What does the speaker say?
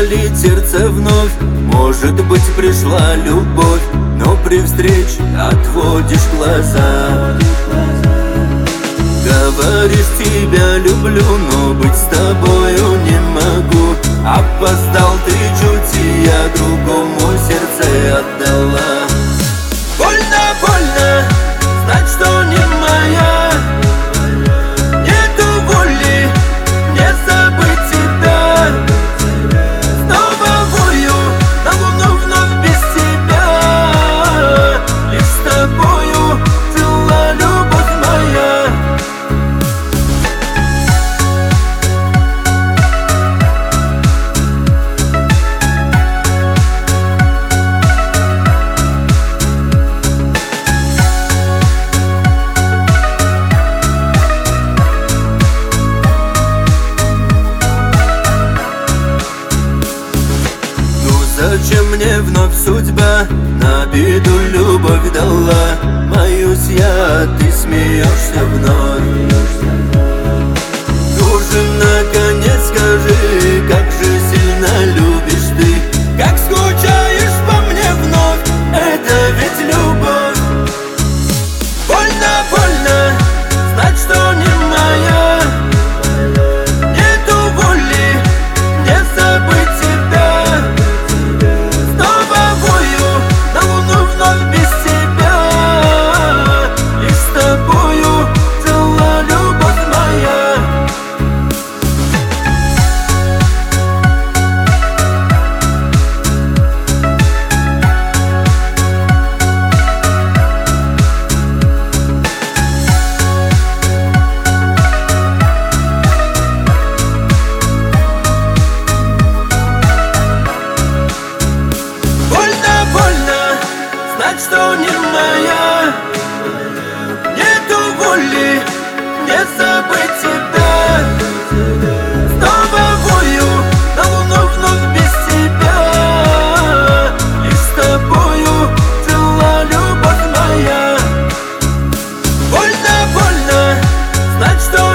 болит сердце вновь. Может быть, пришла любовь, но при встрече отводишь глаза. Говоришь, тебя люблю, но быть с тобою не могу. Опоздал ты чуть, и я другому сердце отдала. Больно, больно знать, что не моя. Нету воли не забыть тебя. Снова вою на луну вновь без тебя. Лишь с тобою жила любовь моя. Зачем мне вновь судьба на беду любовь дала? Моюсь я, ты смеешься вновь. Ну же, наконец скажи, как же сильно любишь ты, как скучаешь по мне вновь, это ведь любовь. Больно, больно знать, что не моя. Нету воли не забыть тебя. Что не моя, нету воли не забыть тебя. Снова вою на луну вновь без тебя. Лишь с тобою жила любовь моя. Больно, больно знать, что